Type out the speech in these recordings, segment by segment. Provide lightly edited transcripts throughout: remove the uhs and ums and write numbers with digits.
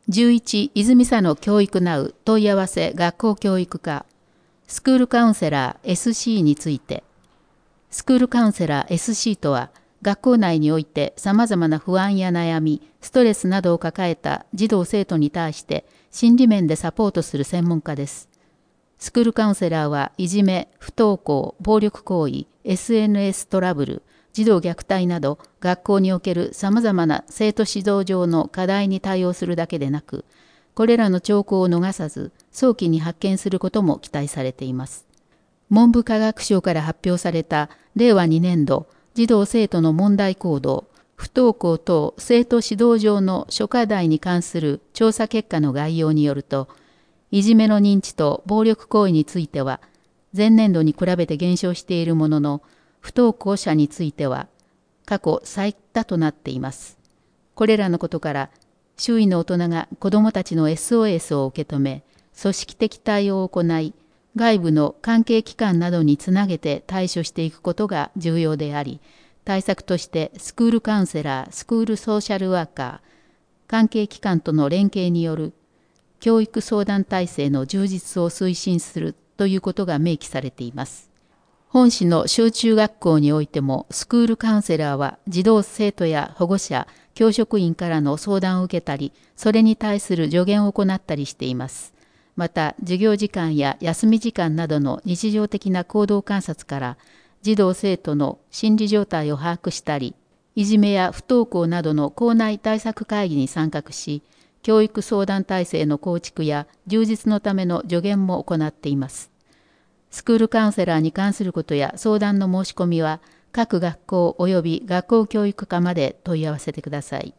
11、泉佐野教育ナウ問い合わせ学校教育課スクールカウンセラー SC について。スクールカウンセラー SC とは、学校内において様々な不安や悩み、ストレスなどを抱えた児童生徒に対して心理面でサポートする専門家です。スクールカウンセラーはいじめ、不登校、暴力行為、SNS トラブル、児童虐待など学校における様々な生徒指導上の課題に対応するだけでなく、これらの兆候を逃さず早期に発見することも期待されています。文部科学省から発表された令和2年度児童生徒の問題行動、不登校等生徒指導上の諸課題に関する調査結果の概要によると、いじめの認知と暴力行為については前年度に比べて減少しているものの、不登校者については過去最多となっています。これらのことから周囲の大人が子どもたちの SOS を受け止め、組織的対応を行い、外部の関係機関などにつなげて対処していくことが重要であり、対策としてスクールカウンセラー、スクールソーシャルワーカー、関係機関との連携による教育相談体制の充実を推進するということが明記されています。本市の小中学校においても、スクールカウンセラーは児童生徒や保護者、教職員からの相談を受けたり、それに対する助言を行ったりしています。また、授業時間や休み時間などの日常的な行動観察から、児童生徒の心理状態を把握したり、いじめや不登校などの校内対策会議に参画し、教育相談体制の構築や充実のための助言も行っています。スクールカウンセラーに関することや相談の申し込みは、各学校及び学校教育課まで問い合わせてください。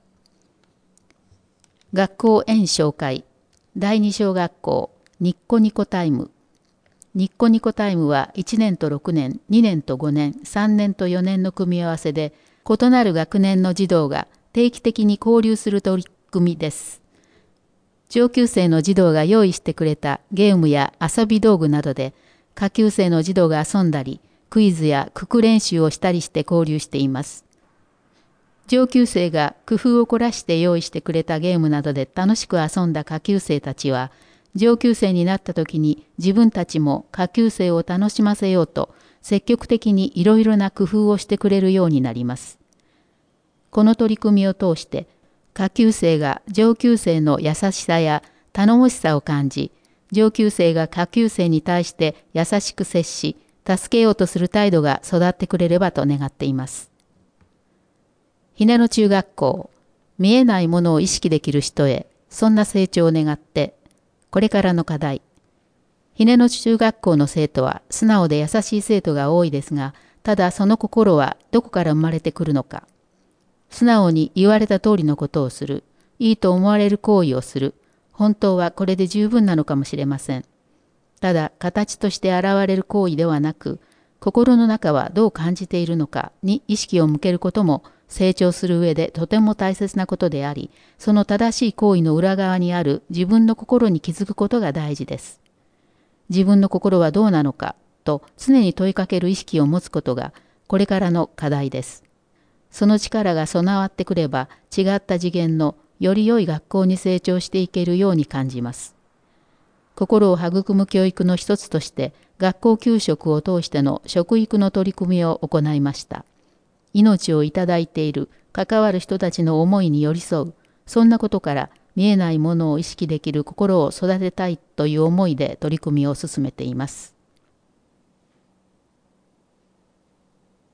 学校園紹介。第二小学校ニッコニコタイム。ニッコニコタイムは1年と6年、2年と5年、3年と4年の組み合わせで、異なる学年の児童が定期的に交流する取り組みです。上級生の児童が用意してくれたゲームや遊び道具などで、下級生の児童が遊んだり、クイズや九九練習をしたりして交流しています。上級生が工夫を凝らして用意してくれたゲームなどで楽しく遊んだ下級生たちは、上級生になった時に自分たちも下級生を楽しませようと、積極的にいろいろな工夫をしてくれるようになります。この取り組みを通して、下級生が上級生の優しさや頼もしさを感じ、上級生が下級生に対して優しく接し、助けようとする態度が育ってくれればと願っています。ひねの中学校、見えないものを意識できる人へ、そんな成長を願って、これからの課題。ひねの中学校の生徒は素直で優しい生徒が多いですが、ただその心はどこから生まれてくるのか。素直に言われた通りのことをする、いいと思われる行為をする、本当はこれで十分なのかもしれません。ただ形として現れる行為ではなく、心の中はどう感じているのかに意識を向けることも成長する上でとても大切なことであり、その正しい行為の裏側にある自分の心に気づくことが大事です。自分の心はどうなのかと常に問いかける意識を持つことがこれからの課題です。その力が備わってくれば違った次元のより良い学校に成長していけるように感じます。心を育む教育の一つとして学校給食を通しての食育の取り組みを行いました。命をいただいている関わる人たちの思いに寄り添う、そんなことから見えないものを意識できる心を育てたいという思いで取り組みを進めています。